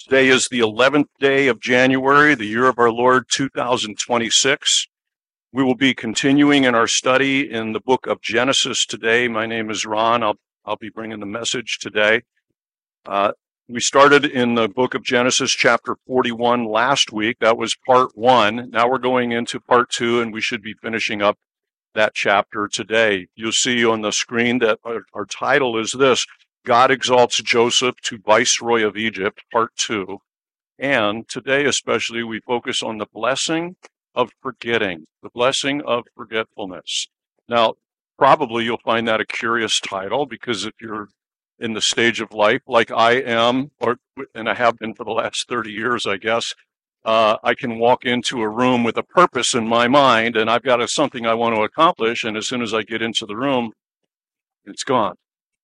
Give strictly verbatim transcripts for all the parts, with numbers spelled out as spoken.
Today is the eleventh day of January, the year of our Lord two thousand twenty-six. We will be continuing in our study in the book of Genesis today. My name is Ron. I'll, I'll be bringing the message today. Uh, we started in the book of Genesis chapter forty-one last week. That was part one. Now we're going into part two, and we should be finishing up that chapter today. You'll see on the screen that our, our title is this: God exalts Joseph to Viceroy of Egypt, part two. And today especially, we focus on the blessing of forgetting, the blessing of forgetfulness. Now, probably you'll find that a curious title, because if you're in the stage of life like I am, or and I have been for the last thirty years, I guess, uh, I can walk into a room with a purpose in my mind, and I've got a, something I want to accomplish, and as soon as I get into the room, it's gone.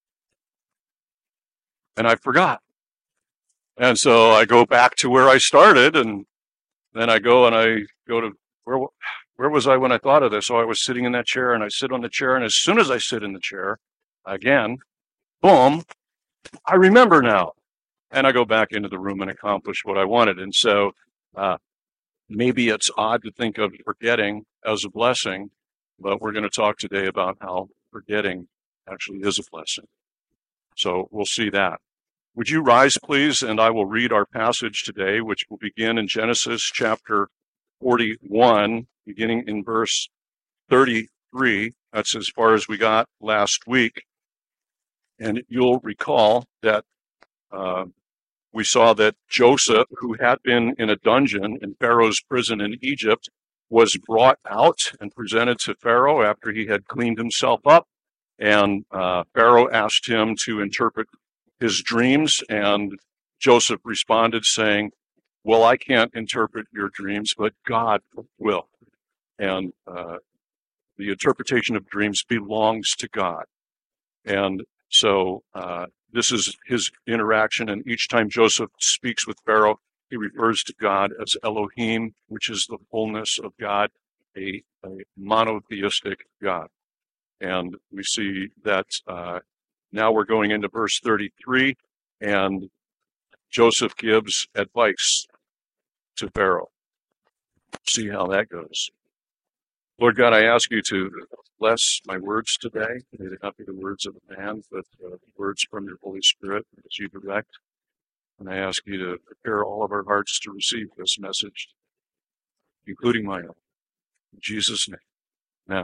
And I forgot. And so I go back to where I started, and then I go and I go to, where where was I when I thought of this? So I was sitting in that chair, and I sit on the chair, and as soon as I sit in the chair, again, boom, I remember now. And I go back into the room and accomplish what I wanted. And so uh, maybe it's odd to think of forgetting as a blessing, but we're going to talk today about how forgetting actually is a blessing. So we'll see that. Would you rise, please, and I will read our passage today, which will begin in Genesis chapter forty-one, beginning in verse thirty-three. That's as far as we got last week. And you'll recall that uh, we saw that Joseph, who had been in a dungeon in Pharaoh's prison in Egypt, was brought out and presented to Pharaoh after he had cleaned himself up. And uh, Pharaoh asked him to interpret his dreams, and Joseph responded saying, well, I can't interpret your dreams, but God will. And uh, the interpretation of dreams belongs to God. And so uh, this is his interaction, and each time Joseph speaks with Pharaoh, he refers to God as Elohim, which is the fullness of God, a, a monotheistic God. And we see that uh, now we're going into verse thirty-three, and Joseph gives advice to Pharaoh. See how that goes. Lord God, I ask you to bless my words today. May they not be the words of a man, but uh, words from your Holy Spirit as you direct. And I ask you to prepare all of our hearts to receive this message, including my own. In Jesus' name. Now,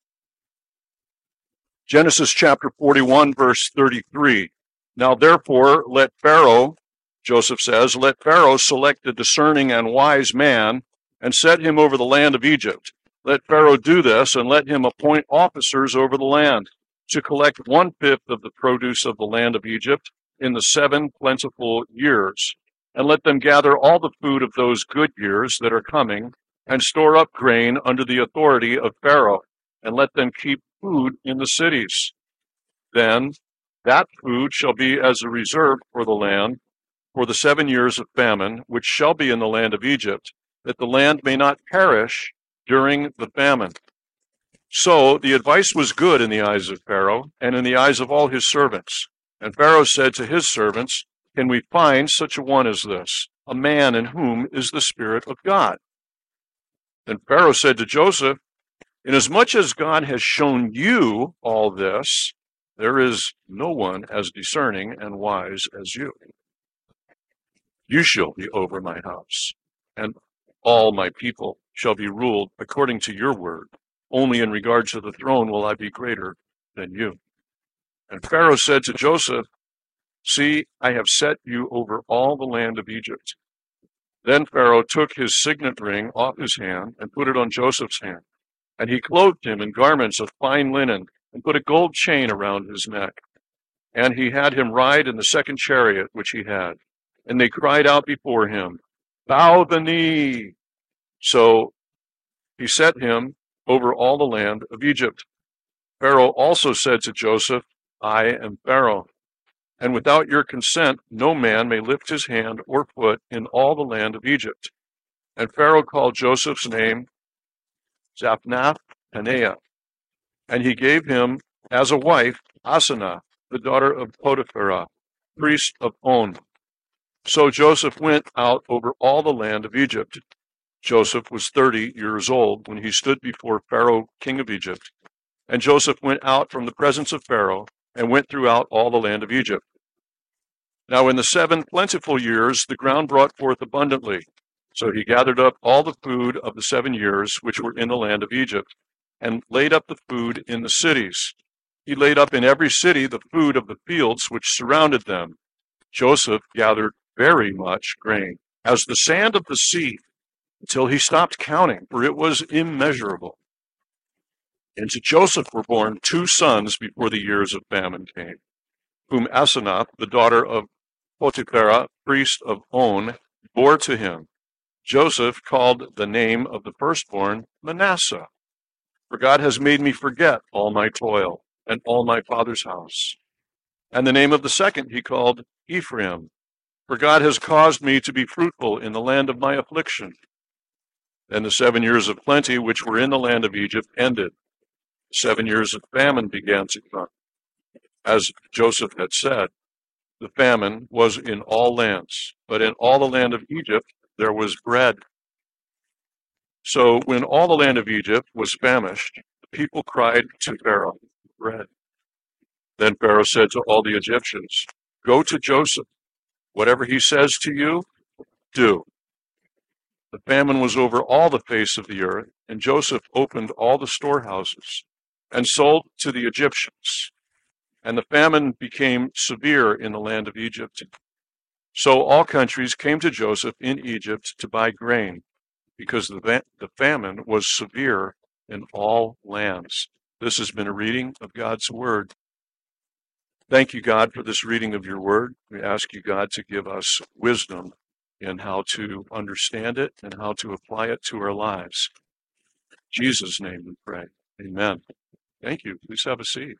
Genesis chapter forty-one, verse thirty-three. Now therefore, let Pharaoh, Joseph says, let Pharaoh select a discerning and wise man and set him over the land of Egypt. Let Pharaoh do this, and let him appoint officers over the land to collect one-fifth of the produce of the land of Egypt in the seven plentiful years. And let them gather all the food of those good years that are coming, and store up grain under the authority of Pharaoh, and let them keep food in the cities. Then that food shall be as a reserve for the land for the seven years of famine, which shall be in the land of Egypt, that the land may not perish during the famine. So the advice was good in the eyes of Pharaoh and in the eyes of all his servants. And Pharaoh said to his servants, can we find such a one as this, a man in whom is the Spirit of God? Then Pharaoh said to Joseph, inasmuch as God has shown you all this, there is no one as discerning and wise as you. You shall be over my house, and all my people shall be ruled according to your word. Only in regard to the throne will I be greater than you. And Pharaoh said to Joseph, see, I have set you over all the land of Egypt. Then Pharaoh took his signet ring off his hand and put it on Joseph's hand. And he clothed him in garments of fine linen and put a gold chain around his neck. And he had him ride in the second chariot which he had. And they cried out before him, bow the knee. So he set him over all the land of Egypt. Pharaoh also said to Joseph, I am Pharaoh, and without your consent no man may lift his hand or foot in all the land of Egypt. And Pharaoh called Joseph's name Zaphnath-Paneah, and he gave him as a wife Asenath, the daughter of Potiphera, priest of On. So Joseph went out over all the land of Egypt. Joseph was thirty years old when he stood before Pharaoh, king of Egypt. And Joseph went out from the presence of Pharaoh and went throughout all the land of Egypt. Now in the seven plentiful years the ground brought forth abundantly. So he gathered up all the food of the seven years which were in the land of Egypt, and laid up the food in the cities. He laid up in every city the food of the fields which surrounded them. Joseph gathered very much grain, as the sand of the sea, until he stopped counting, for it was immeasurable. And to Joseph were born two sons before the years of famine came, whom Asenath, the daughter of Potipharah, priest of On, bore to him. Joseph called the name of the firstborn Manasseh, for God has made me forget all my toil and all my father's house. And the name of the second he called Ephraim, for God has caused me to be fruitful in the land of my affliction. Then the seven years of plenty which were in the land of Egypt ended. Seven years of famine began to come. As Joseph had said, the famine was in all lands, but in all the land of Egypt there was bread. So when all the land of Egypt was famished, the people cried to Pharaoh, bread. Then Pharaoh said to all the Egyptians, go to Joseph. Whatever he says to you, do. The famine was over all the face of the earth, and Joseph opened all the storehouses and sold to the Egyptians. And the famine became severe in the land of Egypt. So all countries came to Joseph in Egypt to buy grain, because the, the famine was severe in all lands. This has been a reading of God's word. Thank you, God, for this reading of your word. We ask you, God, to give us wisdom in how to understand it and how to apply it to our lives. In Jesus' name we pray. Amen. Thank you. Please have a seat.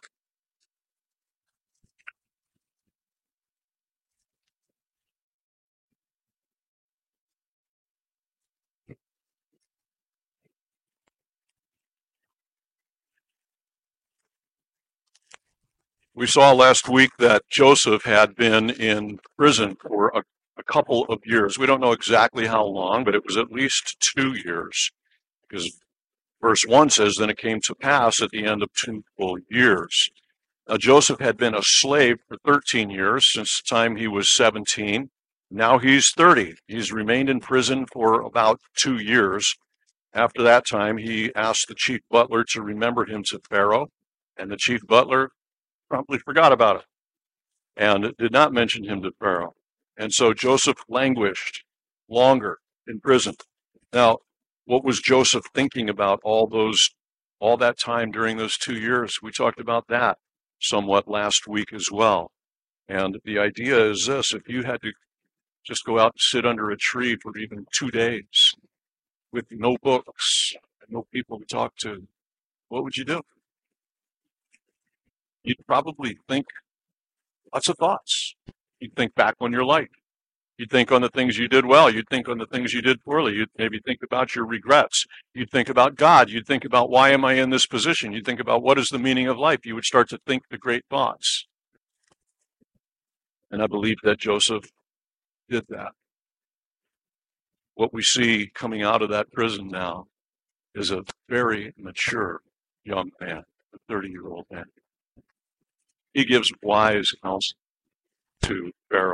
We saw last week that Joseph had been in prison for a, a couple of years. We don't know exactly how long, but it was at least two years. Because verse one says, then it came to pass at the end of two full years. Now, Joseph had been a slave for thirteen years, since the time he was seventeen. Now he's thirty. He's remained in prison for about two years. After that time, he asked the chief butler to remember him to Pharaoh, and the chief butler promptly forgot about it and did not mention him to Pharaoh. And so Joseph languished longer in prison. Now, what was Joseph thinking about all those, all that time during those two years? We talked about that somewhat last week as well. And the idea is this: if you had to just go out and sit under a tree for even two days with no books and no people to talk to, what would you do? You'd probably think lots of thoughts. You'd think back on your life. You'd think on the things you did well. You'd think on the things you did poorly. You'd maybe think about your regrets. You'd think about God. You'd think about, why am I in this position? You'd think about, what is the meaning of life? You would start to think the great thoughts. And I believe that Joseph did that. What we see coming out of that prison now is a very mature young man, a thirty-year-old man. He gives wise counsel to Pharaoh.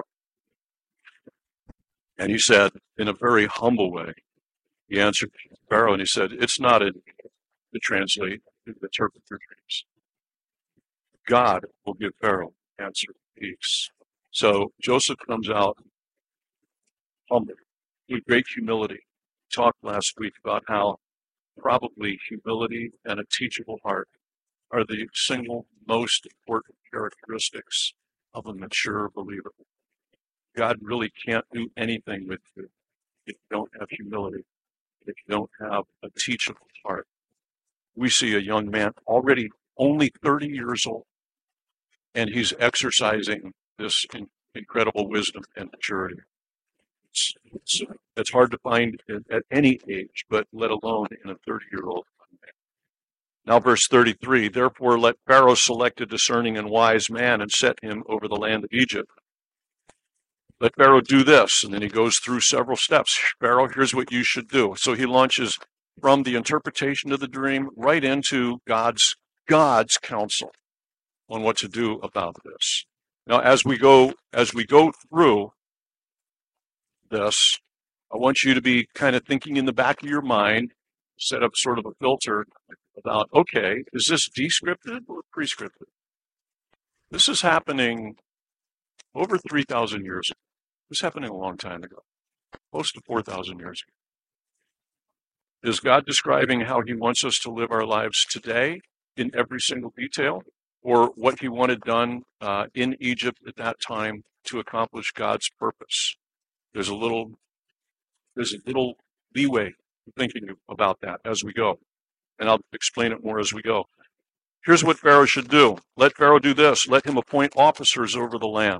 And he said, in a very humble way, he answered Pharaoh and he said, it's not in to translate, to interpret your dreams. God will give Pharaoh answer peace. So Joseph comes out humble, with great humility. We talked last week about how probably humility and a teachable heart are the single most important characteristics of a mature believer. God really can't do anything with you if you don't have humility, if you don't have a teachable heart. We see a young man already only thirty years old, and he's exercising this in, incredible wisdom and maturity. It's, it's, it's hard to find at, at any age, but let alone in a thirty-year-old man. Now, verse thirty-three, therefore let Pharaoh select a discerning and wise man and set him over the land of Egypt. Let Pharaoh do this. And then he goes through several steps. Pharaoh, here's what you should do. So he launches from the interpretation of the dream right into God's God's counsel on what to do about this. Now, as we go as we go through this, I want you to be kind of thinking in the back of your mind, set up sort of a filter about, okay, is this descriptive or prescriptive? This is happening over three thousand years ago. This is happening a long time ago, close to four thousand years ago. Is God describing how he wants us to live our lives today in every single detail, or what he wanted done uh, in Egypt at that time to accomplish God's purpose? There's a little, there's a little leeway thinking about that as we go, and I'll explain it more as we go. Here's what Pharaoh should do. Let Pharaoh do this. Let him appoint officers over the land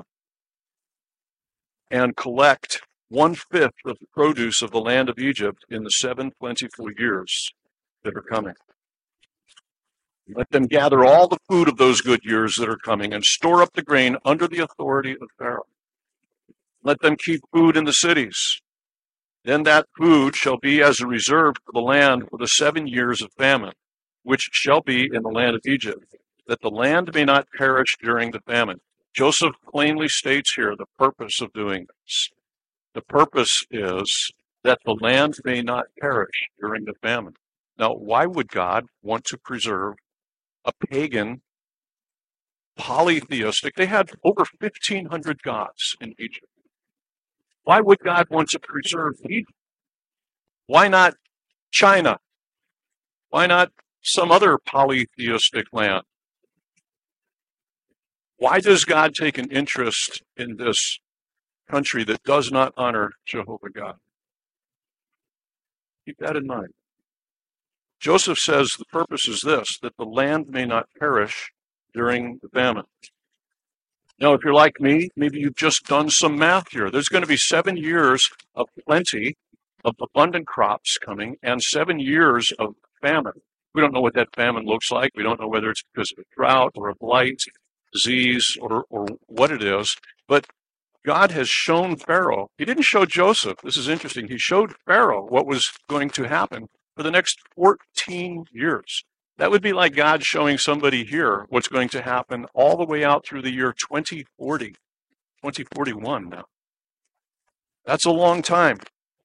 and collect one-fifth of the produce of the land of Egypt in the seven plentiful years that are coming. Let them gather all the food of those good years that are coming and store up the grain under the authority of Pharaoh. Let them keep food in the cities. Then that food shall be as a reserve for the land for the seven years of famine, which shall be in the land of Egypt, that the land may not perish during the famine. Joseph plainly states here the purpose of doing this. The purpose is that the land may not perish during the famine. Now, why would God want to preserve a pagan, polytheistic? They had over fifteen hundred gods in Egypt. Why would God want to preserve Egypt? Why not China? Why not some other polytheistic land? Why does God take an interest in this country that does not honor Jehovah God? Keep that in mind. Joseph says the purpose is this, that the land may not perish during the famine. Now, if you're like me, maybe you've just done some math here. There's going to be seven years of plenty, of abundant crops coming, and seven years of famine. We don't know what that famine looks like. We don't know whether it's because of a drought or a blight, disease, or, or what it is. But God has shown Pharaoh. He didn't show Joseph. This is interesting. He showed Pharaoh what was going to happen for the next fourteen years. That would be like God showing somebody here what's going to happen all the way out through the year twenty forty, twenty forty-one now. That's a long time.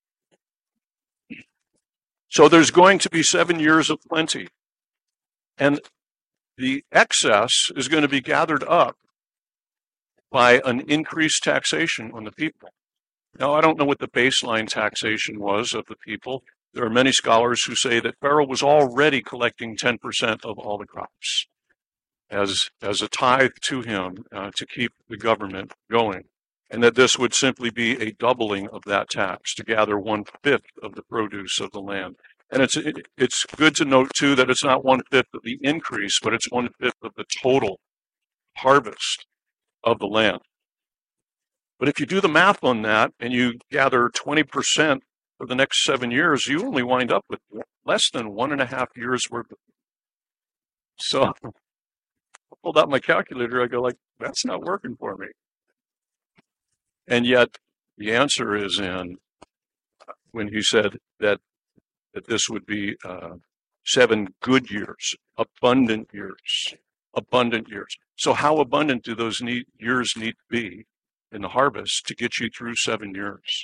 So there's going to be seven years of plenty. And the excess is going to be gathered up by an increased taxation on the people. Now, I don't know what the baseline taxation was of the people. There are many scholars who say that Pharaoh was already collecting ten percent of all the crops as, as a tithe to him uh, to keep the government going, and that this would simply be a doubling of that tax to gather one-fifth of the produce of the land. And it's it, it's good to note, too, that it's not one-fifth of the increase, but it's one-fifth of the total harvest of the land. But if you do the math on that and you gather twenty percent for the next seven years, you only wind up with less than one and a half years worth of. So I pulled out my calculator. I go like, that's not working for me. And yet the answer is in when he said that that this would be uh, seven good years, abundant years, abundant years. So how abundant do those need, years need to be in the harvest to get you through seven years?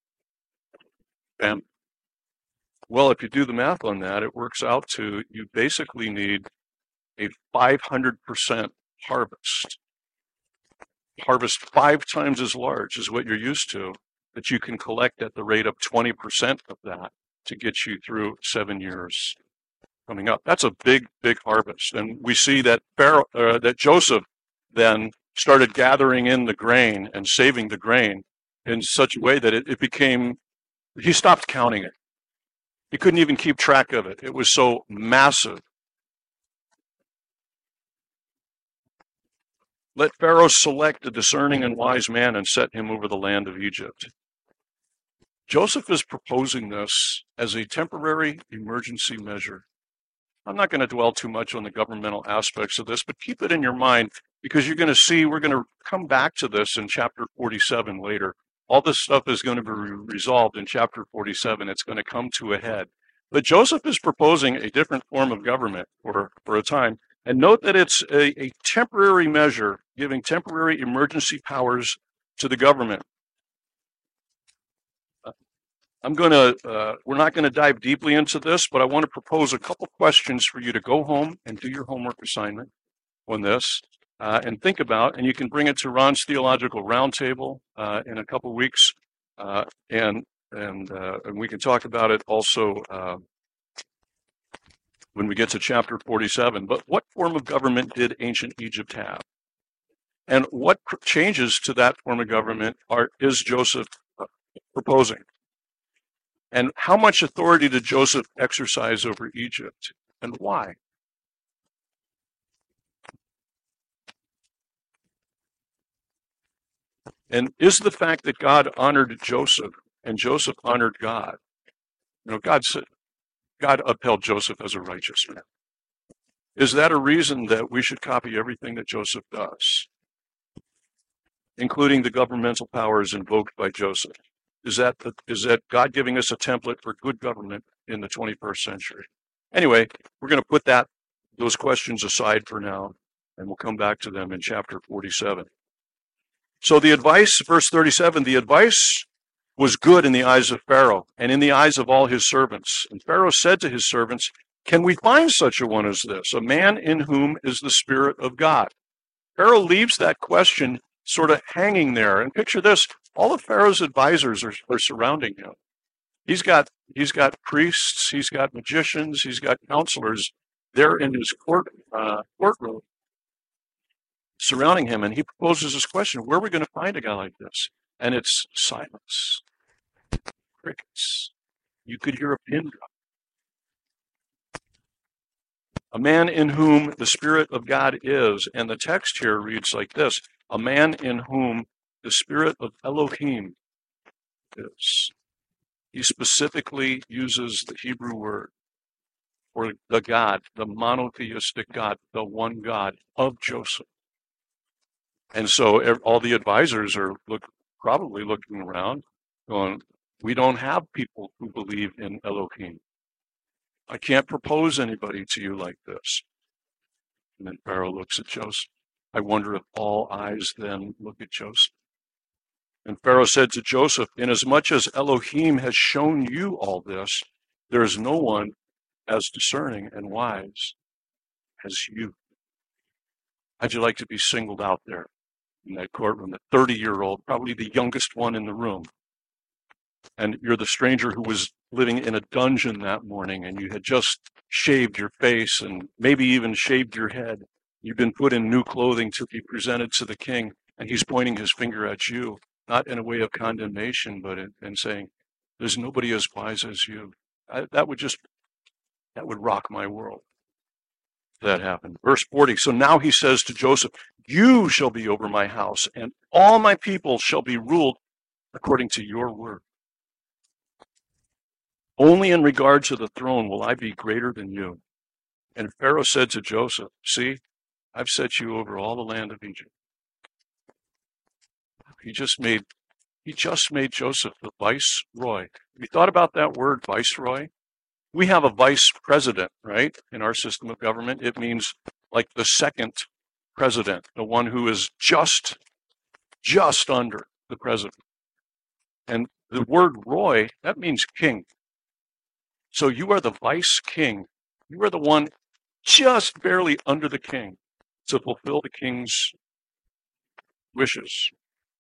And well, if you do the math on that, it works out to you basically need a five hundred percent harvest. Harvest five times as large as what you're used to, that you can collect at the rate of twenty percent of that to get you through seven years coming up. That's a big, big harvest. And we see that Pharaoh, uh, that Joseph then started gathering in the grain and saving the grain in such a way that it, it became, he stopped counting it. He couldn't even keep track of it. It was so massive. Let Pharaoh select a discerning and wise man and set him over the land of Egypt. Joseph is proposing this as a temporary emergency measure. I'm not going to dwell too much on the governmental aspects of this, but keep it in your mind because you're going to see, we're going to come back to this in chapter forty-seven later. All this stuff is going to be resolved in chapter forty-seven. It's going to come to a head. But Joseph is proposing a different form of government for, for a time. And note that it's a, a temporary measure, giving temporary emergency powers to the government. I'm going to, uh, we're not going to dive deeply into this, but I want to propose a couple questions for you to go home and do your homework assignment on this uh, and think about, and you can bring it to Ron's Theological Roundtable uh, in a couple weeks, uh, and and, uh, and we can talk about it also uh, when we get to chapter forty-seven. But what form of government did ancient Egypt have? And what changes to that form of government are is Joseph uh, proposing? And how much authority did Joseph exercise over Egypt, and why? And is the fact that God honored Joseph and Joseph honored God, you know, God said, God upheld Joseph as a righteous man. Is that a reason that we should copy everything that Joseph does, including the governmental powers invoked by Joseph? Is that the, is that God giving us a template for good government in the twenty-first century? Anyway, we're going to put that those questions aside for now, and we'll come back to them in chapter forty-seven. So the advice, verse thirty-seven, the advice was good in the eyes of Pharaoh and in the eyes of all his servants. And Pharaoh said to his servants, "Can we find such a one as this, a man in whom is the Spirit of God?" Pharaoh leaves that question sort of hanging there. And picture this, all of Pharaoh's advisors are, are surrounding him. He's got he's got priests, he's got magicians, he's got counselors there in his court uh, courtroom surrounding him, and he proposes this question: where are we going to find a guy like this? And it's silence, crickets. You could hear a pin drop. A man in whom the Spirit of God is, and the text here reads like this: a man in whom the Spirit of Elohim is. He specifically uses the Hebrew word for the God, the monotheistic God, the one God of Joseph. And so all the advisors are look, probably looking around going, we don't have people who believe in Elohim. I can't propose anybody to you like this. And then Pharaoh looks at Joseph. I wonder if all eyes then look at Joseph. And Pharaoh said to Joseph, inasmuch as Elohim has shown you all this, there is no one as discerning and wise as you. How'd you like to be singled out there in that courtroom, the thirty-year-old, probably the youngest one in the room? And you're the stranger who was living in a dungeon that morning, and you had just shaved your face and maybe even shaved your head. You've been put in new clothing to be presented to the king, and he's pointing his finger at you, not in a way of condemnation, but in, in saying, there's nobody as wise as you. I, that would just, that would rock my world. That happened. Verse forty, so now he says to Joseph, you shall be over my house, and all my people shall be ruled according to your word. Only in regard to the throne will I be greater than you. And Pharaoh said to Joseph, see, I've set you over all the land of Egypt. He just made he just made Joseph the viceroy. Have you thought about that word, viceroy? We have a vice president, right? In our system of government, it means like the second president, the one who is just, just under the president. And the word roy, that means king. So you are the vice king. You are the one just barely under the king to fulfill the king's wishes.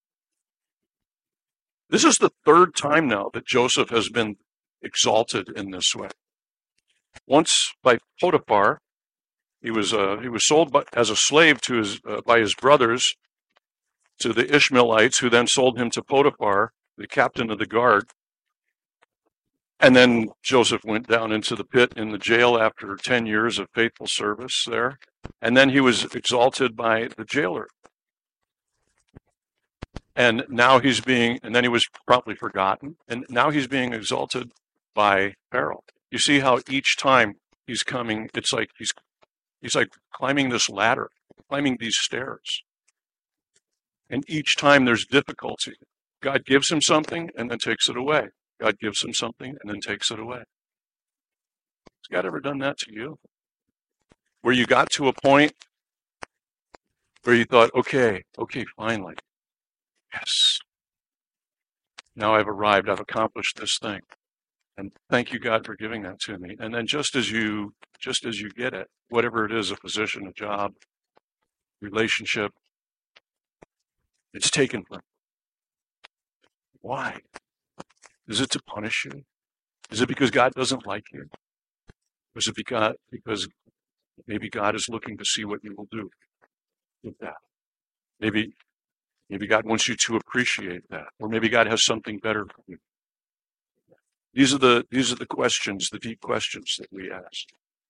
This is the third time now that Joseph has been exalted in this way. Once by Potiphar, he was uh, he was sold by, as a slave to his uh, by his brothers to the Ishmaelites, who then sold him to Potiphar, the captain of the guard. And then Joseph went down into the pit in the jail after ten years of faithful service there. And then he was exalted by the jailer. And now he's being, and then he was promptly forgotten. And now he's being exalted by Pharaoh. You see how each time he's coming, it's like he's he's like climbing this ladder. climbing these stairs. And each time there's difficulty. God gives him something and then takes it away. God gives him something and then takes it away. Has God ever done that to you? Where you got to a point where you thought, okay, okay, finally. Yes. Now I've arrived. I've accomplished this thing. And thank you, God, for giving that to me. And then just as you just as you get it, whatever it is, a position, a job, relationship, it's taken from you. Why? Is it to punish you? Is it because God doesn't like you? Or is it because, because maybe God is looking to see what you will do with that? Maybe, maybe God wants you to appreciate that. Or maybe God has something better for you. These are the these are the questions, the deep questions that we ask.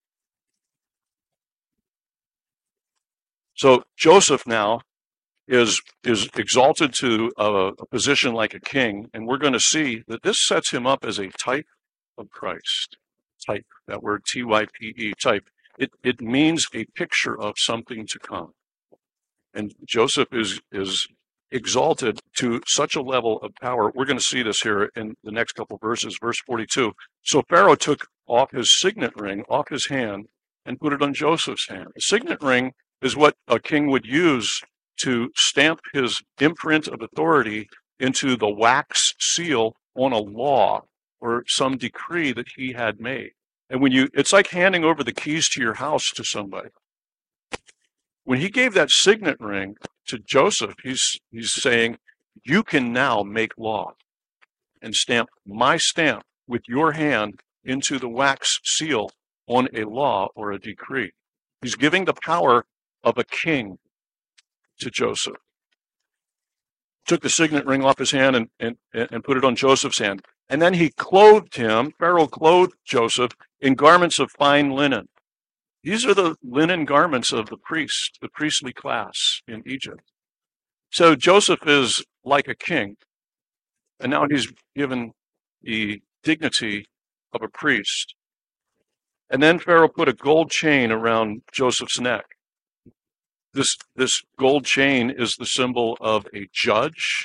So Joseph now is is exalted to a, a position like a king, and we're going to see that this sets him up as a type of Christ. Type, that word T Y P E, type. It it means a picture of something to come. And Joseph is is exalted to such a level of power. We're going to see this here in the next couple of verses, verse forty-two. So Pharaoh took off his signet ring off his hand and put it on Joseph's hand. A signet ring is what a king would use to stamp his imprint of authority into the wax seal on a law or some decree that he had made. And when you, it's like handing over the keys to your house to somebody. When he gave that signet ring to Joseph, he's he's saying, you can now make law and stamp my stamp with your hand into the wax seal on a law or a decree. He's giving the power of a king to Joseph. Took the signet ring off his hand and, and, and put it on Joseph's hand. And then he clothed him, Pharaoh clothed Joseph in garments of fine linen. These are the linen garments of the priest, the priestly class in Egypt. So Joseph is like a king, and now he's given the dignity of a priest. And then Pharaoh put a gold chain around Joseph's neck. This, this gold chain is the symbol of a judge.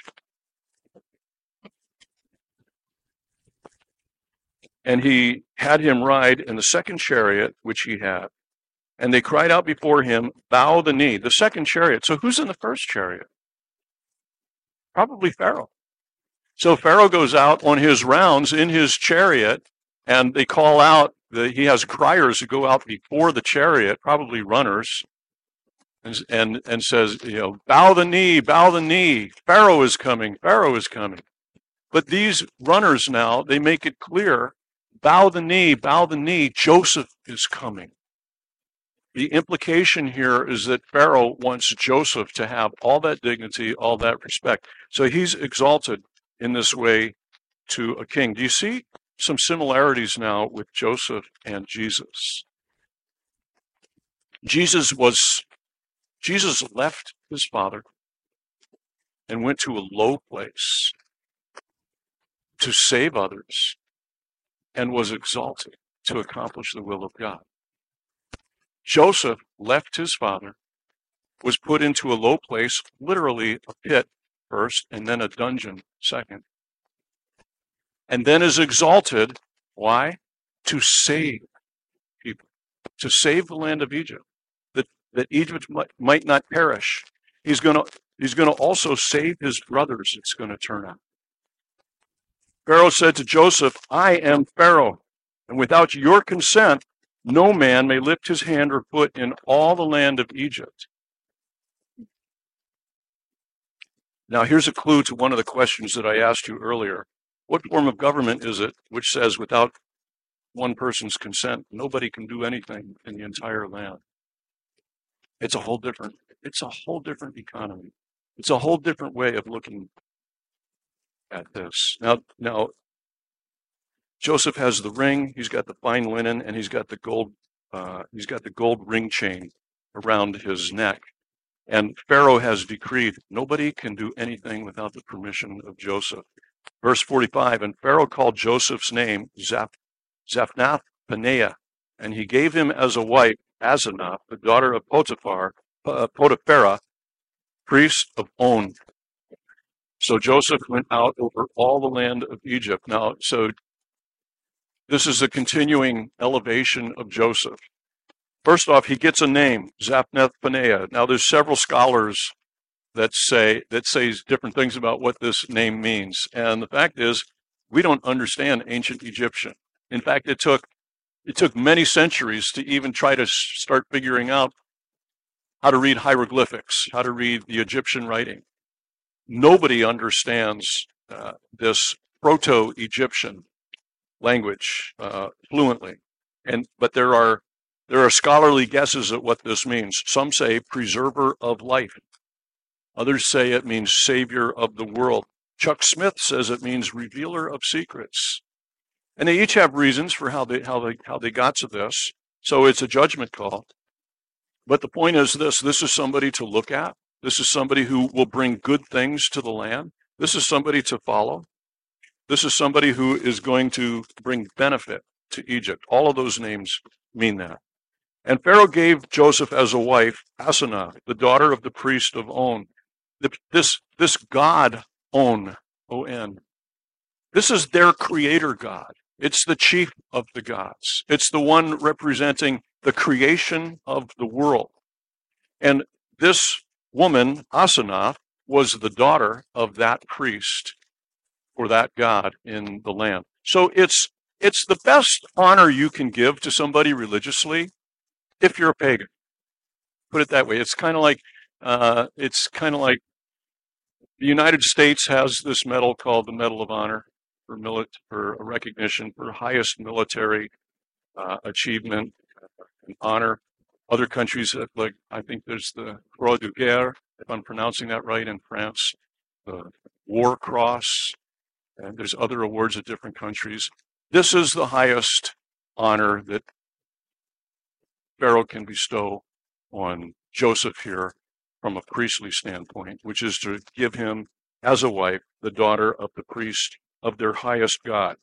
And he had him ride in the second chariot, which he had. And they cried out before him, bow the knee. The second chariot. So who's in the first chariot? Probably Pharaoh. So Pharaoh goes out on his rounds in his chariot, and they call out, the, he has criers who go out before the chariot, probably runners, and, and, and says, you know, bow the knee, bow the knee. Pharaoh is coming, Pharaoh is coming. But these runners now, they make it clear, bow the knee, bow the knee, Joseph is coming. The implication here is that Pharaoh wants Joseph to have all that dignity, all that respect. So he's exalted in this way to a king. Do you see some similarities now with Joseph and Jesus? Jesus was, Jesus left his father and went to a low place to save others and was exalted to accomplish the will of God. Joseph left his father, was put into a low place, literally a pit first, and then a dungeon second. And then is exalted, why? To save people, to save the land of Egypt, that, that Egypt might, might not perish. He's going to he's going to also save his brothers, it's going to turn out. Pharaoh said to Joseph, I am Pharaoh, and without your consent, no man may lift his hand or foot in all the land of Egypt. Now, here's a clue to one of the questions that I asked you earlier. What form of government is it which says without one person's consent, nobody can do anything in the entire land? It's a whole different, it's a whole different economy. It's a whole different way of looking at this. Now, now, Joseph has the ring, he's got the fine linen, and he's got the gold, uh, he's got the gold ring chain around his neck. And Pharaoh has decreed nobody can do anything without the permission of Joseph. Verse forty-five, and Pharaoh called Joseph's name Zaph- Zaphnath-Paneah, and he gave him as a wife Asenath, the daughter of Potiphar, uh, Potiphera, priest of On. So Joseph went out over all the land of Egypt. Now, so this is a continuing elevation of Joseph. First off, he gets a name, Zaphnath-Paneah. Now, there's several scholars that say that say different things about what this name means. And the fact is, we don't understand ancient Egyptian. In fact, it took it took many centuries to even try to start figuring out how to read hieroglyphics, how to read the Egyptian writing. Nobody understands uh, this Proto-Egyptian language uh, fluently, and but there are there are scholarly guesses at what this means. Some say preserver of life. Others say it means savior of the world. Chuck Smith says it means revealer of secrets. And they each have reasons for how they how they how they got to this. So it's a judgment call. But the point is this: this is somebody to look at. This is somebody who will bring good things to the land. This is somebody to follow. This is somebody who is going to bring benefit to Egypt. All of those names mean that. And Pharaoh gave Joseph as a wife Asenath, the daughter of the priest of On. This, this God, On, O N, this is their creator God. It's the chief of the gods. It's the one representing the creation of the world. And this woman, Asenath, was the daughter of that priest or that God in the land. So it's it's the best honor you can give to somebody religiously if you're a pagan. Put it that way. It's kind of like uh, it's kind of like the United States has this medal called the Medal of Honor for milit for a recognition for highest military uh, achievement and honor. Other countries, like I think there's the Croix de Guerre, if I'm pronouncing that right, in France, the War Cross, and there's other awards at different countries. This is the highest honor that Pharaoh can bestow on Joseph here from a priestly standpoint, which is to give him as a wife the daughter of the priest of their highest God.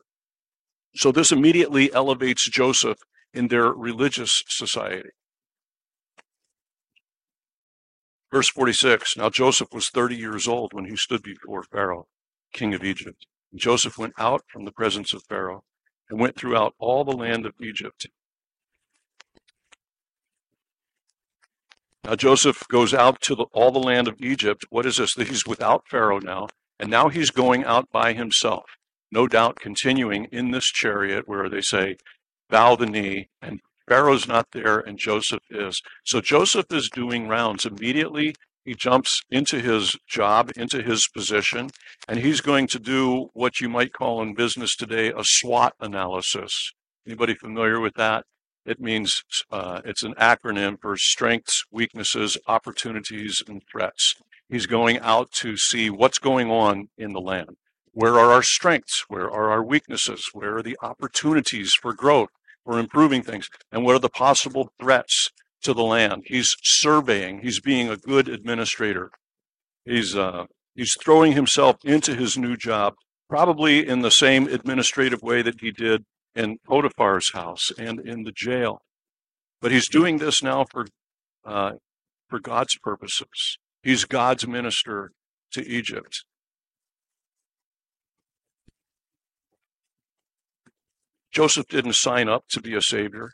So this immediately elevates Joseph in their religious society. Verse forty-six, now Joseph was thirty years old when he stood before Pharaoh, king of Egypt. And Joseph went out from the presence of Pharaoh and went throughout all the land of Egypt. Now Joseph goes out to the, all the land of Egypt. What is this? He's without Pharaoh now, and now he's going out by himself, no doubt continuing in this chariot where they say, bow the knee, and Pharaoh's not there, and Joseph is. So Joseph is doing rounds. Immediately, he jumps into his job, into his position, and he's going to do what you might call in business today a SWOT analysis. Anybody familiar with that? It means uh, it's an acronym for strengths, weaknesses, opportunities, and threats. He's going out to see what's going on in the land. Where are our strengths? Where are our weaknesses? Where are the opportunities for growth, for improving things? And what are the possible threats to the land? He's surveying. He's being a good administrator. He's uh, he's throwing himself into his new job, probably in the same administrative way that he did in Potiphar's house and in the jail. But he's doing this now for uh, for God's purposes. He's God's minister to Egypt. Joseph didn't sign up to be a savior.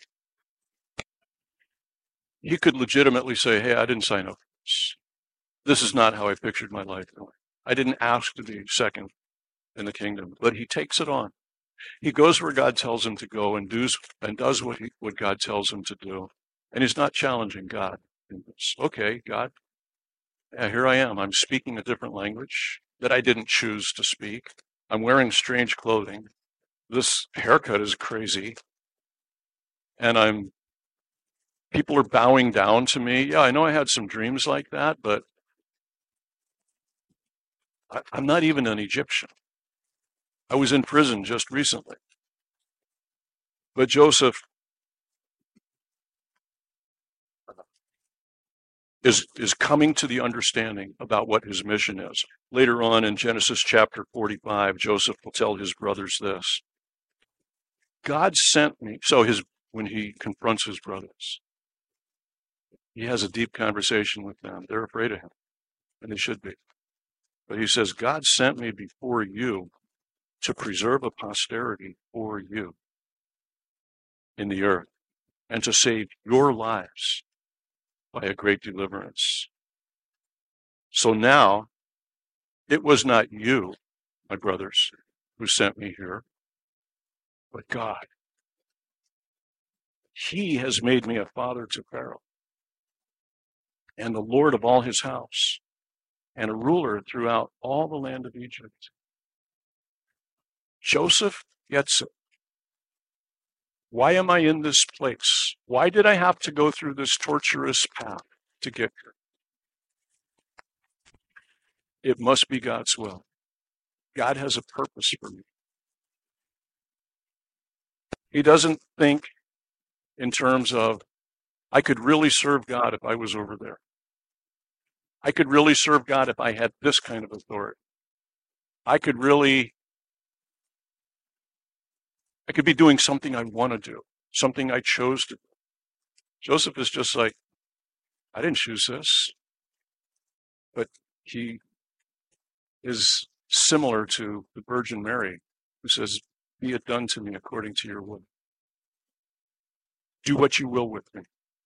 He could legitimately say, hey, I didn't sign up for this. This is not how I pictured my life. I didn't ask to be second in the kingdom, but he takes it on. He goes where God tells him to go and does and does what he, what God tells him to do. And he's not challenging God. It's, okay, God, yeah, here I am. I'm speaking a different language that I didn't choose to speak. I'm wearing strange clothing. This haircut is crazy. And I'm people are bowing down to me. Yeah, I know I had some dreams like that, but I, I'm not even an Egyptian. I was in prison just recently. But Joseph is, is coming to the understanding about what his mission is. Later on in Genesis chapter forty-five, Joseph will tell his brothers this. God sent me. So his when he confronts his brothers, He has a deep conversation with them. They're afraid of him, and they should be. But he says, God sent me before you to preserve a posterity for you in the earth and to save your lives by a great deliverance. So now, it was not you, my brothers, who sent me here, but God. He has made me a father to Pharaoh and the Lord of all his house and a ruler throughout all the land of Egypt. Joseph gets it. Why am I in this place? Why did I have to go through this torturous path to get here? It must be God's will. God has a purpose for me. He doesn't think in terms of, I could really serve God if I was over there. I could really serve God if I had this kind of authority. I could really, I could be doing something I want to do, something I chose to do. Joseph is just like, I didn't choose this. But he is similar to the Virgin Mary, who says, be it done to me according to your will. Do what you will with me.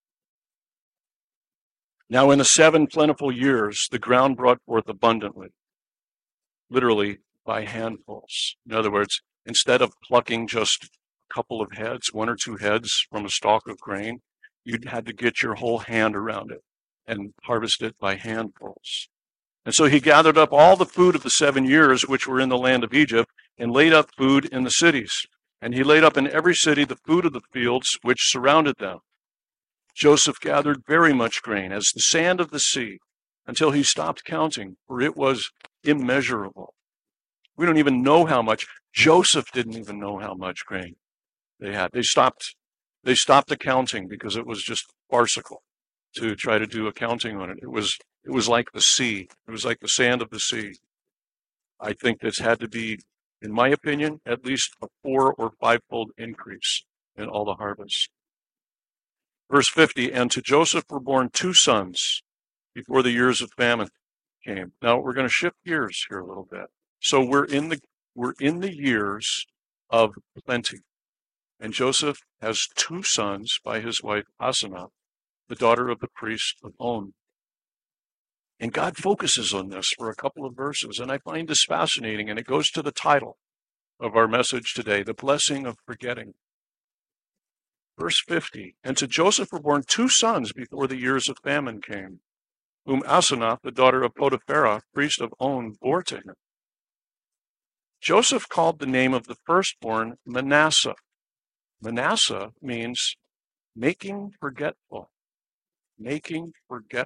Now in the seven plentiful years, the ground brought forth abundantly, literally by handfuls. In other words, instead of plucking just a couple of heads, one or two heads from a stalk of grain, you'd had to get your whole hand around it and harvest it by handfuls. And so he gathered up all the food of the seven years which were in the land of Egypt and laid up food in the cities. And he laid up in every city the food of the fields which surrounded them. Joseph gathered very much grain, as the sand of the sea, until he stopped counting, for it was immeasurable. We don't even know how much. Joseph didn't even know how much grain they had. They stopped, they stopped the counting because it was just farcical to try to do accounting on it. It was, it was like the sea. It was like the sand of the sea. I think this had to be, in my opinion, at least a four or fivefold increase in all the harvests. Verse fifty, and to Joseph were born two sons before the years of famine came. Now we're going to shift gears here a little bit. So we're in the we're in the years of plenty. And Joseph has two sons by his wife Asenath, the daughter of the priest of On. And God focuses on this for a couple of verses, and I find this fascinating, and it goes to the title of our message today, the blessing of forgetting. Verse fifty, and to Joseph were born two sons before the years of famine came, whom Asenath, the daughter of Potiphera, priest of On, bore to him. Joseph called the name of the firstborn Manasseh. Manasseh means making forgetful. Making forgetful.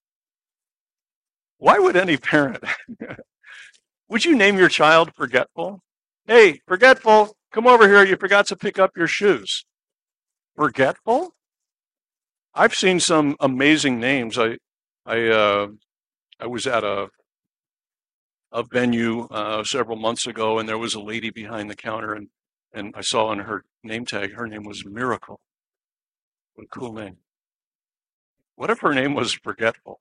Why would any parent, would you name your child Forgetful? Hey, Forgetful, come over here. You forgot to pick up your shoes. Forgetful? I've seen some amazing names. I, I, uh, I was at a a venue uh, several months ago, and there was a lady behind the counter, and and I saw on her name tag her name was Miracle. What a cool name! What if her name was Forgetful?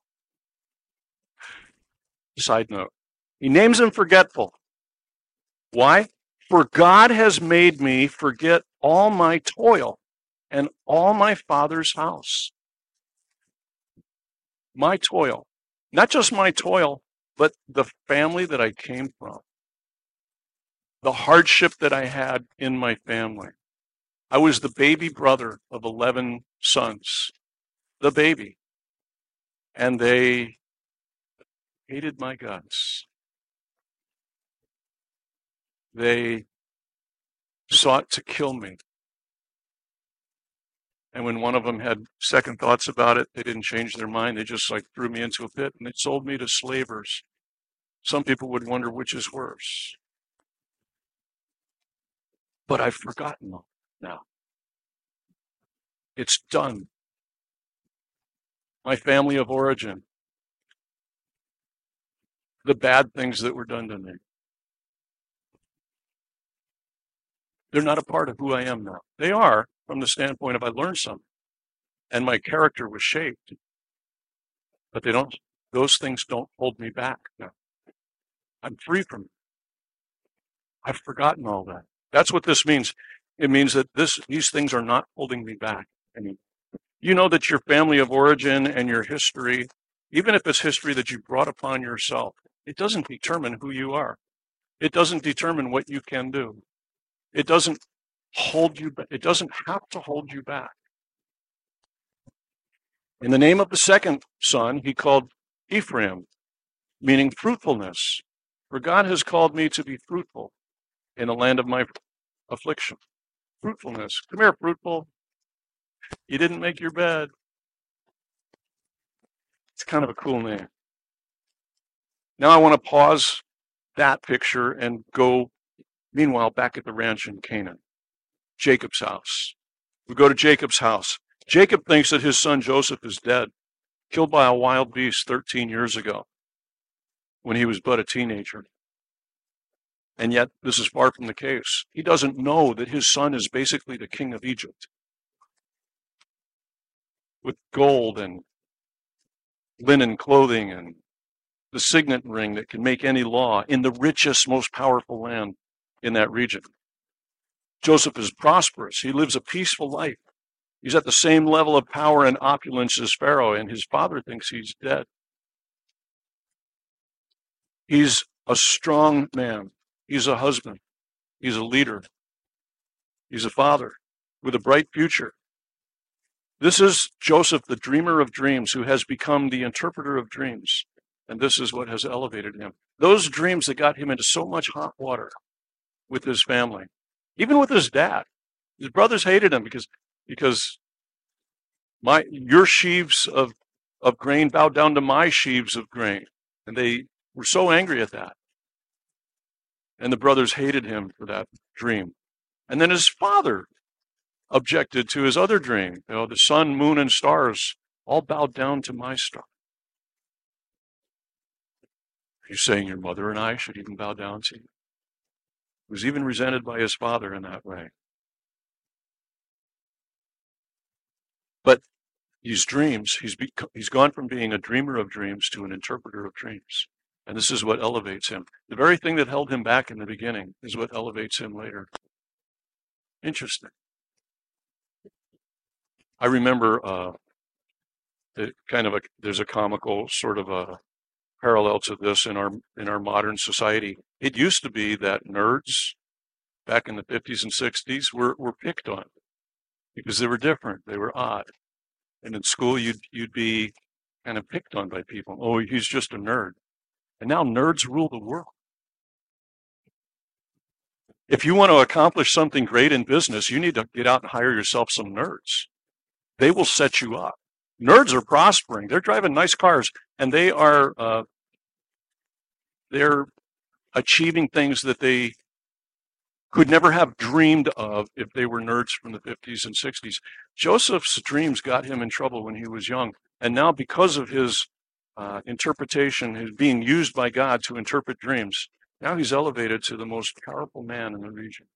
Side note: he names him Forgetful. Why? For God has made me forget all my toil and all my father's house. My toil. Not just my toil, but the family that I came from. The hardship that I had in my family. I was the baby brother of eleven sons. The baby. And they hated my guts. They sought to kill me. And when one of them had second thoughts about it, they didn't change their mind. They just like threw me into a pit and they sold me to slavers. Some people would wonder which is worse. But I've forgotten them now. It's done. My family of origin. The bad things that were done to me. They're not a part of who I am now. They are from the standpoint of I learned something. And my character was shaped. But they don't, those things don't hold me back now. I'm free from it. I've forgotten all that. That's what this means. It means that this, these things are not holding me back anymore. You know that your family of origin and your history, even if it's history that you brought upon yourself, it doesn't determine who you are. It doesn't determine what you can do. It doesn't hold you back. It doesn't have to hold you back. In the name of the second son, he called Ephraim, meaning fruitfulness. For God has called me to be fruitful in the land of my affliction. Fruitfulness. Come here, fruitful. You didn't make your bed. It's kind of a cool name. Now I want to pause that picture and go, meanwhile, back at the ranch in Canaan, Jacob's house. We go to Jacob's house. Jacob thinks that his son Joseph is dead, killed by a wild beast thirteen years ago when he was but a teenager. And yet, this is far from the case. He doesn't know that his son is basically the king of Egypt, with gold and linen clothing and the signet ring that can make any law in the richest, most powerful land in that region. Joseph is prosperous. He lives a peaceful life. He's at the same level of power and opulence as Pharaoh, and his father thinks he's dead. He's a strong man. He's a husband. He's a leader. He's a father with a bright future. This is Joseph, the dreamer of dreams, who has become the interpreter of dreams. And this is what has elevated him. Those dreams that got him into so much hot water with his family, even with his dad. His brothers hated him because, because my your sheaves of, of grain bowed down to my sheaves of grain. And they were so angry at that. And the brothers hated him for that dream. And then his father objected to his other dream. You know, the sun, moon, and stars all bowed down to my star. Are you saying your mother and I should even bow down to you? He was even resented by his father in that way. But these dreams, he's, bec- he's gone from being a dreamer of dreams to an interpreter of dreams. And this is what elevates him. The very thing that held him back in the beginning is what elevates him later. Interesting. I remember uh, it kind of a, there's a comical sort of a parallel to this in our in our modern society. It used to be that nerds back in the fifties and sixties were, were picked on because they were different, they were odd. And in school you'd you'd be kind of picked on by people. Oh, he's just a nerd. And now nerds rule the world. If you want to accomplish something great in business, you need to get out and hire yourself some nerds. They will set you up. Nerds are prospering. They're driving nice cars, and they are uh, they're achieving things that they could never have dreamed of if they were nerds from the fifties and sixties. Joseph's dreams got him in trouble when he was young, and now because of his uh, interpretation, his being used by God to interpret dreams, now he's elevated to the most powerful man in the region.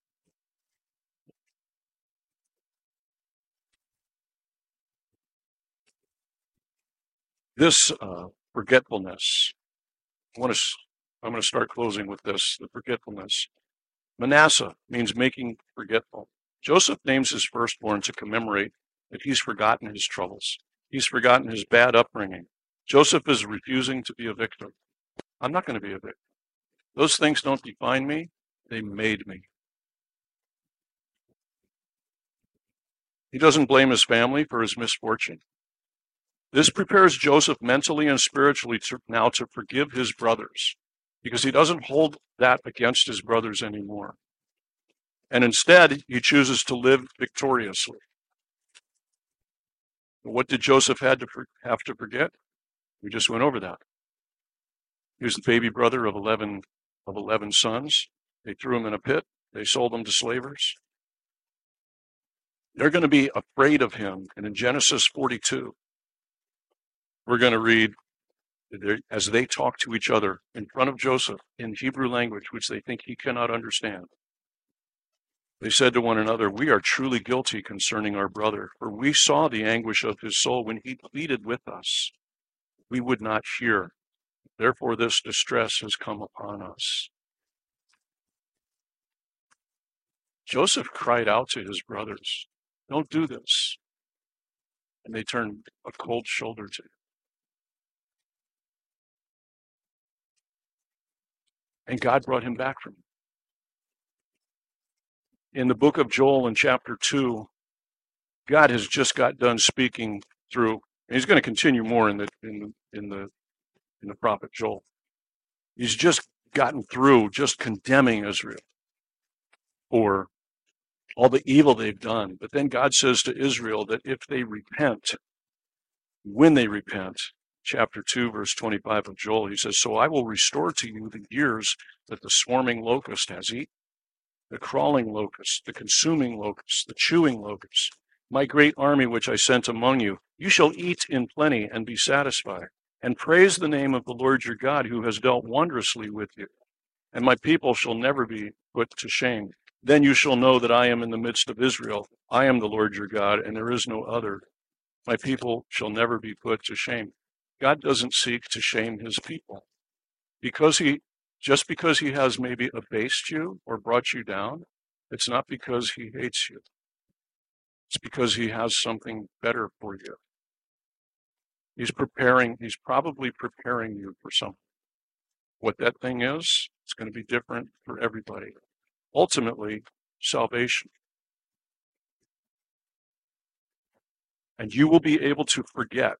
This uh, forgetfulness, I want to, I'm going to start closing with this, the forgetfulness. Manasseh means making forgetful. Joseph names his firstborn to commemorate that he's forgotten his troubles. He's forgotten his bad upbringing. Joseph is refusing to be a victim. I'm not going to be a victim. Those things don't define me. They made me. He doesn't blame his family for his misfortune. This prepares Joseph mentally and spiritually to, now to forgive his brothers, because he doesn't hold that against his brothers anymore. And instead, he chooses to live victoriously. What did Joseph had to for, have to forget? We just went over that. He was the baby brother of eleven of eleven sons. They threw him in a pit. They sold him to slavers. They're going to be afraid of him. And in Genesis forty-two, we're going to read as they talk to each other in front of Joseph in Hebrew language, which they think he cannot understand. They said to one another, "We are truly guilty concerning our brother, for we saw the anguish of his soul when he pleaded with us. we would not hear. Therefore, this distress has come upon us. Joseph cried out to his brothers, don't do this. And they turned a cold shoulder to him. And God brought him back from it. In the book of Joel in chapter two, God has just got done speaking through, and he's going to continue more in the in the in the in the prophet Joel. He's just gotten through just condemning Israel for all the evil they've done. But then God says to Israel that if they repent, when they repent, chapter two, verse twenty-five of Joel, he says, so I will restore to you the years that the swarming locust has eaten, the crawling locust, the consuming locust, the chewing locust, my great army which I sent among you. You shall eat in plenty and be satisfied, and praise the name of the Lord your God, who has dealt wondrously with you. And my people shall never be put to shame. Then you shall know that I am in the midst of Israel. I am the Lord your God, and there is no other. My people shall never be put to shame. God doesn't seek to shame his people. Because he, just because he has maybe abased you or brought you down, it's not because he hates you. It's because he has something better for you. He's preparing, he's probably preparing you for something. What that thing is, it's going to be different for everybody. Ultimately, salvation. And you will be able to forget.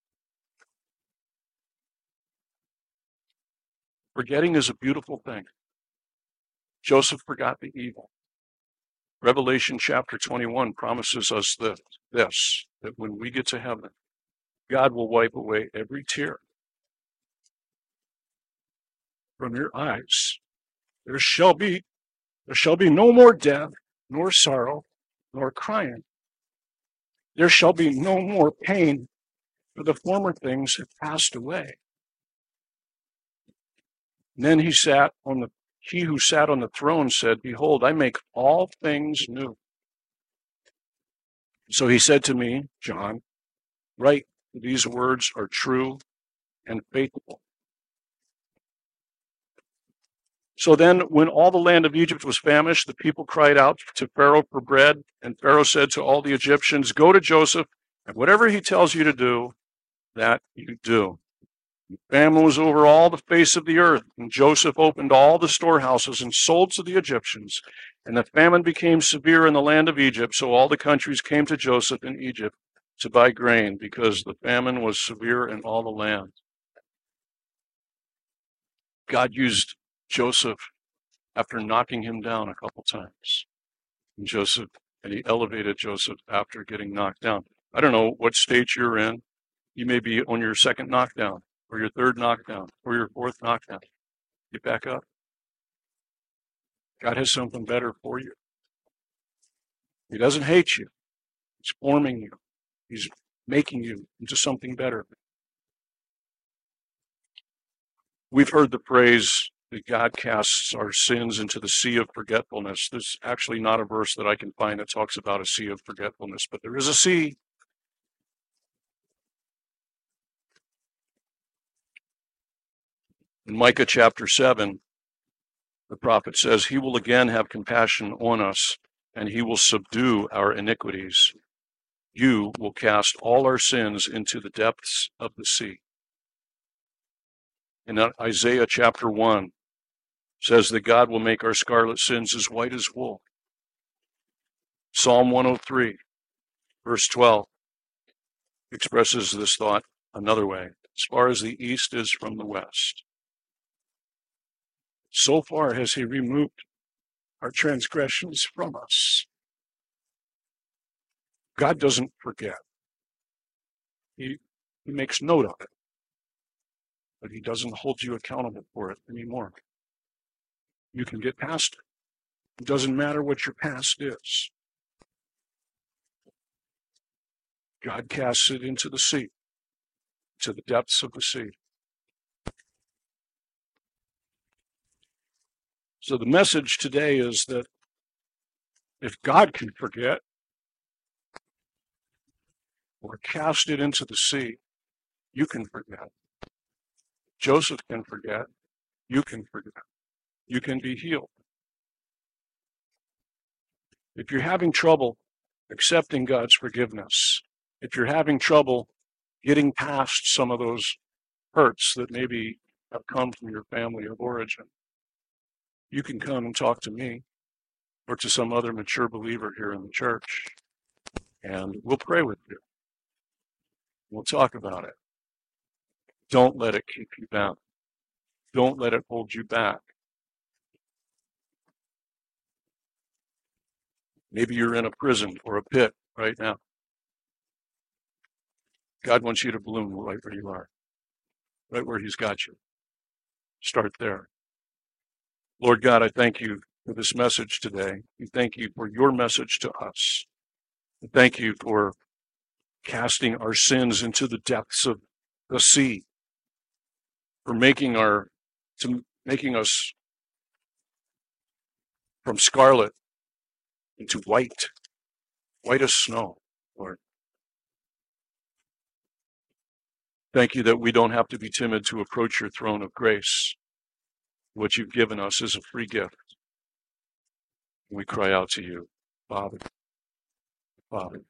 Forgetting is a beautiful thing. Joseph forgot the evil. Revelation chapter twenty-one promises us this, this, that when we get to heaven, God will wipe away every tear from your eyes. There shall be, there shall be no more death, nor sorrow, nor crying. There shall be no more pain, for the former things have passed away. And then he sat on the he who sat on the throne said, behold, I make all things new. So he said to me, John, write, these words are true and faithful. So then, when all the land of Egypt was famished, the people cried out to Pharaoh for bread, and Pharaoh said to all the Egyptians, go to Joseph, and whatever he tells you to do, that you do. Famine was over all the face of the earth, and Joseph opened all the storehouses and sold to the Egyptians. And the famine became severe in the land of Egypt, so all the countries came to Joseph in Egypt to buy grain, because the famine was severe in all the land. God used Joseph after knocking him down a couple times. And Joseph, and he elevated Joseph after getting knocked down. I don't know what stage you're in. You may be on your second knockdown, or your third knockdown, or your fourth knockdown. Get back up. God has something better for you. He doesn't hate you. He's forming you. He's making you into something better. We've heard the phrase that God casts our sins into the sea of forgetfulness. There's actually not a verse that I can find that talks about a sea of forgetfulness, but there is a sea. In Micah chapter seven, the prophet says, he will again have compassion on us, and he will subdue our iniquities. You will cast all our sins into the depths of the sea. In Isaiah chapter one, says that God will make our scarlet sins as white as wool. Psalm one oh three, verse twelve, expresses this thought another way. As far as the east is from the west, so far has he removed our transgressions from us. God doesn't forget. He, he makes note of it, but he doesn't hold you accountable for it anymore. You can get past it. It doesn't matter what your past is. God casts it into the sea, to the depths of the sea. So the message today is that if God can forget or cast it into the sea, you can forget. Joseph can forget. You can forget. You can be healed. If you're having trouble accepting God's forgiveness, if you're having trouble getting past some of those hurts that maybe have come from your family of origin, you can come and talk to me or to some other mature believer here in the church, and we'll pray with you. We'll talk about it. Don't let it keep you bound. Don't let it hold you back. Maybe you're in a prison or a pit right now. God wants you to bloom right where you are, right where He's got you. Start there. Lord God, I thank you for this message today. We thank you for your message to us. We thank you for casting our sins into the depths of the sea, for making our to making us from scarlet into white, white as snow, Lord. Thank you that we don't have to be timid to approach your throne of grace. What you've given us is a free gift. We cry out to you, Father, Father.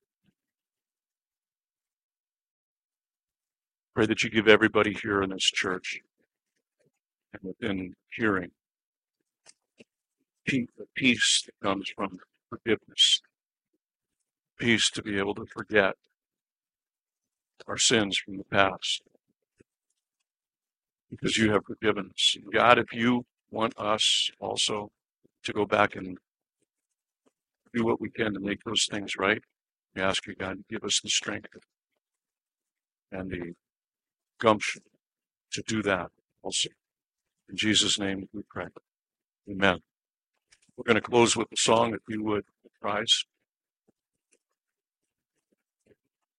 Pray that you give everybody here in this church and within hearing peace, the peace that comes from forgiveness, peace to be able to forget our sins from the past, because you have forgiven us. God, if you want us also to go back and do what we can to make those things right, we ask you, God, to give us the strength and the gumption to do that also. In Jesus' name we pray. Amen. We're going to close with a song, if you would, Rise.